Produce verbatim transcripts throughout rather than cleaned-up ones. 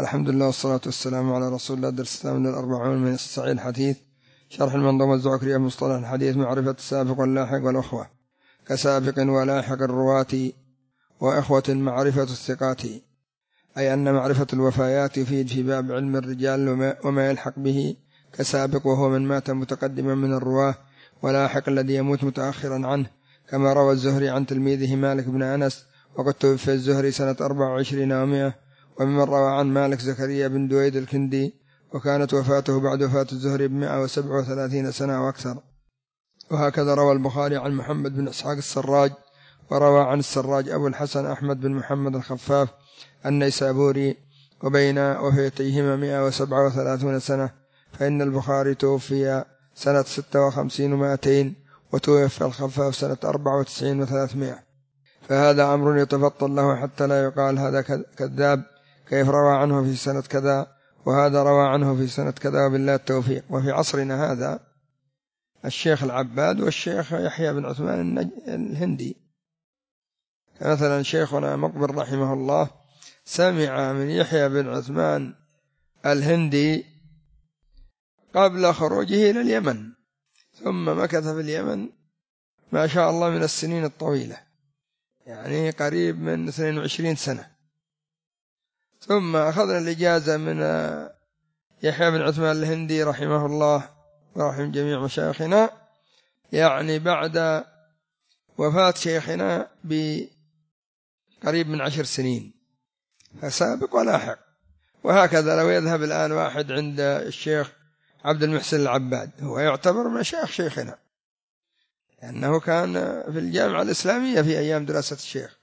الحمد لله والصلاة والسلام على رسول الله. درس السلام من الأربعون من الصحيح الحديث، شرح المنظومة الزعكرية مصطلح الحديث، معرفة السابق واللاحق والأخوة، كسابق ولاحق الرواة وأخوة، معرفة الثقات، أي أن معرفة الوفيات يفيد في باب علم الرجال وما يلحق به، كسابق وهو من مات متقدما من الرواة، ولاحق الذي يموت متأخرا عنه، كما روى الزهري عن تلميذه مالك بن أنس، وقد توفي الزهري سنة أربع وعشرين ومائة. وممن روى عن مالك زكريا بن دويد الكندي، وكانت وفاته بعد وفاة الزهري بمئة وسبع وثلاثين سنة وأكثر. وهكذا روى البخاري عن محمد بن إسحاق السراج، وروى عن السراج أبو الحسن أحمد بن محمد الخفاف النيسابوري، وبين وفيتيهما مئة وسبع وثلاثون سنة، فإن البخاري توفي سنة ستة وخمسين ومائتين، وتوفى الخفاف سنة أربع وتسعين وثلاثمائة. فهذا أمر يتفطن له حتى لا يقال هذا كذاب، كيف روى عنه في سنة كذا وهذا روى عنه في سنة كذا، وبالله التوفيق. وفي عصرنا هذا الشيخ العباد والشيخ يحيى بن عثمان الهندي، مثلا شيخنا مقبل رحمه الله سمع من يحيى بن عثمان الهندي قبل خروجه إلى اليمن، ثم مكث في اليمن ما شاء الله من السنين الطويلة، يعني قريب من اثنين وعشرين سنة، ثم أخذنا الإجازة من يحيى بن عثمان الهندي رحمه الله ورحم جميع مشايخنا، يعني بعد وفاة شيخنا بقريب من عشر سنين، فسابق ولاحق. وهكذا لو يذهب الآن واحد عند الشيخ عبد المحسن العباد، هو يعتبر مشايخ شيخنا، لأنه كان في الجامعة الإسلامية في أيام دراسة الشيخ،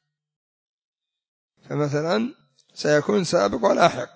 فمثلا سيكون سابق ولاحق.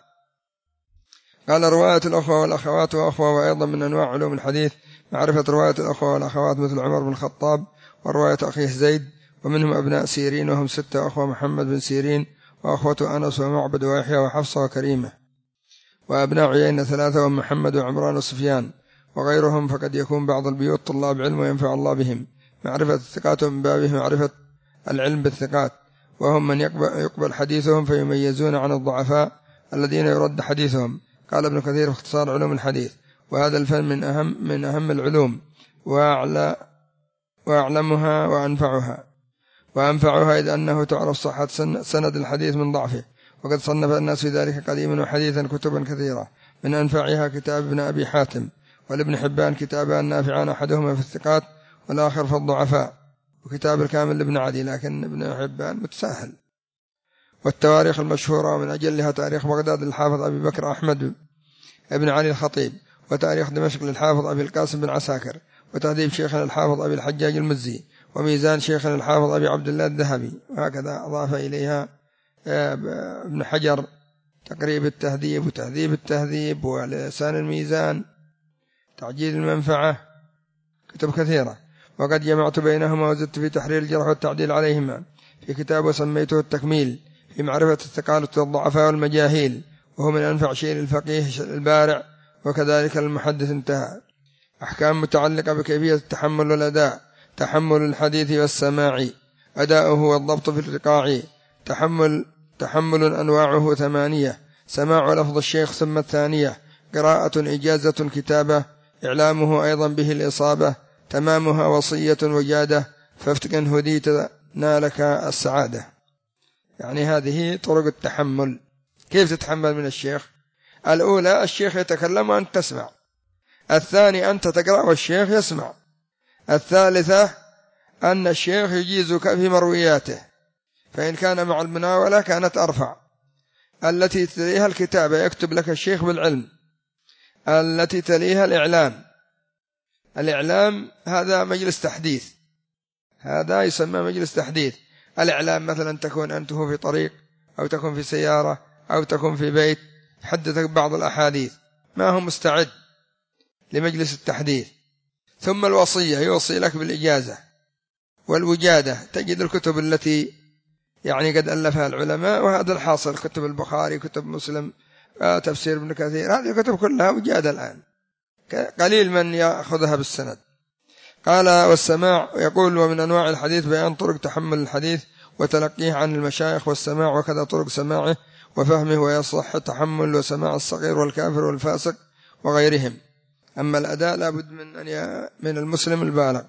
قال رواية الأخوة والأخوات وأخوة، وأيضا من أنواع علوم الحديث معرفة رواية الأخوة والأخوات، مثل عمر بن الخطاب ورواية أخيه زيد، ومنهم أبناء سيرين وهم ستة أخوة: محمد بن سيرين وأخوة أنس ومعبد ويحيى وحفصة وكريمة. وأبناء عيينة ثلاثة وهم محمد وعمران وسفيان، وغيرهم، فقد يكون بعض البيوت طلاب علم وينفع الله بهم. معرفة الثقات ومن بابه معرفة العلم بالثقات، وهم من يقبل حديثهم فيميزون عن الضعفاء الذين يرد حديثهم. قال ابن كثير في اختصار علوم الحديث: وهذا الفن من أهم من أهم العلوم، وأعلى وأعلمها وأنفعها وأنفعها إذ أنه تعرف صحة سند الحديث من ضعفه. وقد صنف الناس في ذلك قديما وحديثا كتبا كثيرة، من أنفعها كتاب ابن أبي حاتم، ولابن حبان كتابان نافعان، أحدهما في الثقات والآخر في الضعفاء، وكتاب الكامل لابن عدي، لكن ابن حبان متساهل. والتواريخ المشهورة من أجلها تاريخ بغداد للحافظ أبي بكر أحمد ابن علي الخطيب، وتاريخ دمشق للحافظ أبي القاسم بن عساكر، وتهذيب شيخنا الحافظ أبي الحجاج المزي، وميزان شيخنا الحافظ أبي عبد الله الذهبي. وهكذا أضاف إليها ابن حجر تقريب التهذيب وتهذيب التهذيب ولسان الميزان، تعجيل المنفعة، كتب كثيرة. وقد جمعت بينهما وزدت في تحرير الجرح والتعديل عليهما في كتاب وسميته التكميل في معرفة الثقالة والضعفاء والمجاهيل، وهو من أنفع شيء للفقيه البارع، وكذلك المحدث. انتهى. أحكام متعلقة بكيفية التحمل والأداء: تحمل الحديث والسماع، أداؤه والضبط في الرقاع. تحمل تحمل أنواعه ثمانية: سماع لفظ الشيخ ثم الثانية، قراءة إجازة كتابة، إعلامه أيضا به الإصابة، تمامها وصية وجادة، فافتكن هديت نالك السعادة. يعني هذه طرق التحمل. كيف تتحمل من الشيخ؟ الأولى الشيخ يتكلم وأنت تسمع، الثاني أنت تقرأ والشيخ يسمع، الثالثة أن الشيخ يجيزك في مروياته، فإن كان مع المناولة كانت أرفع. التي تليها الكتابة، يكتب لك الشيخ بالعلم. التي تليها الإعلام. الإعلام هذا مجلس تحديث، هذا يسمى مجلس تحديث. الإعلام مثلا تكون أنت في طريق، أو تكون في سيارة، أو تكون في بيت، حدثك بعض الأحاديث، ما هو مستعد لمجلس التحديث. ثم الوصية، يوصي لك بالإجازة. والوجادة، تجد الكتب التي يعني قد ألفها العلماء، وهذا الحاصل: كتب البخاري، كتب مسلم، تفسير ابن كثير، هذه الكتب كلها وجادة الآن، قليل من يأخذها بالسند. قال: والسماع، يقول: ومن أنواع الحديث بيان طرق تحمل الحديث وتلقيه عن المشايخ والسماع، وكذا طرق سماعه وفهمه، ويصح تحمل وسماع الصغير والكافر والفاسق وغيرهم. أما الأداء لابد من أن من المسلم البالغ،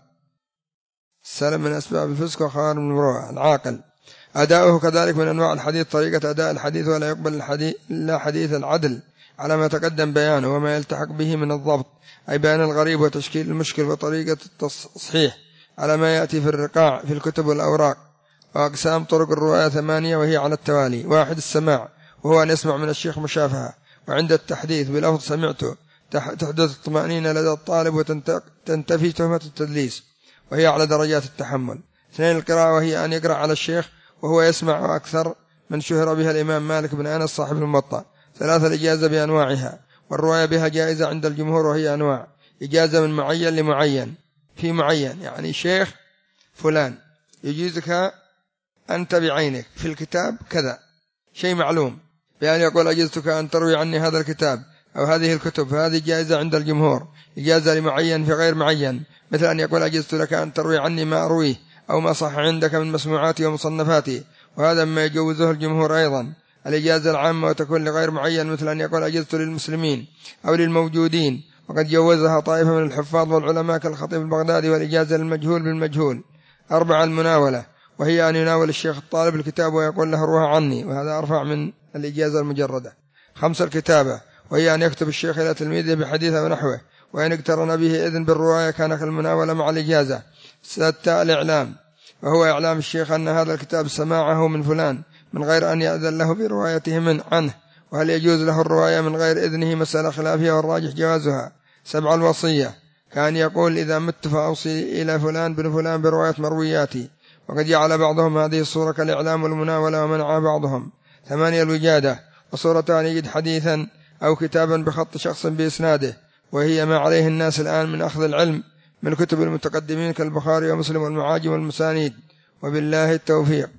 السلم من أسباب الفسق وخوارم المروءة العاقل. أداؤه كذلك من أنواع الحديث طريقة أداء الحديث، ولا يقبل الحديث إلا حديث العدل على ما تقدم بيانه، وما يلتحق به من الضبط أي بيان الغريب وتشكيل المشكل، وطريقة التصحيح على ما يأتي في الرقاع في الكتب والأوراق. وأقسام طرق الرواية ثمانية، وهي على التوالي: واحد السماع، وهو أن يسمع من الشيخ مشافهة، وعند التحديث بلفظ سمعته تحدث الطمأنينة لدى الطالب وتنتفي تهمة التدليس، وهي على درجات التحمل. اثنين القراءة، وهي أن يقرأ على الشيخ وهو يسمع، أكثر من شهر بها الإمام مالك بن أنس صاحب الموطأ. ثلاثة الإجازة بأنواعها، والرواية بها جائزة عند الجمهور، وهي أنواع: إجازة من معين لمعين، في معين يعني شيخ فلان يجيزك أنت بعينك في الكتاب كذا، شيء معلوم، بأن يقول أجزتك أن تروي عني هذا الكتاب أو هذه الكتب، هذه جائزة عند الجمهور. إجازة لمعين في غير معين، مثل أن يقول أجزت لك أن تروي عني ما أرويه أو ما صح عندك من مسموعاتي ومصنفاتي، وهذا ما يجوزه الجمهور. أيضا الإجازة العامة وتكون لغير معين، مثل أن يقول أجزت للمسلمين أو للموجودين، وقد جوزها طائفة من الحفاظ والعلماء كالخطيب البغدادي. والإجازة للمجهول بالمجهول. أربعة المناولة، وهي أن يناول الشيخ الطالب الكتاب ويقول له روها عني، وهذا أرفع من الإجازة المجردة. خمسة الكتابة، وهي أن يكتب الشيخ إلى تلميذه بحديث ونحوه، وإن اقترن به إذن بالرواية كان كالمناولة مع الإجازة. ستة الإعلام، وهو إعلام الشيخ أن هذا الكتاب سماعه من فلان من غير أن يأذن له بروايته من عنه، وهل يجوز له الرواية من غير إذنه مسألة خلافية والراجح جوازها. سبع الوصية، كان يقول إذا مت فأوصي إلى فلان بن فلان برواية مروياتي، وقد جعل بعضهم هذه الصورة كالإعلام والمناولة ومنع بعضهم. ثمانية الوجادة، وصورتان يجد حديثا أو كتابا بخط شخص بإسناده، وهي ما عليه الناس الآن من أخذ العلم من كتب المتقدمين كالبخاري ومسلم والمعاجم والمسانيد. وبالله التوفيق.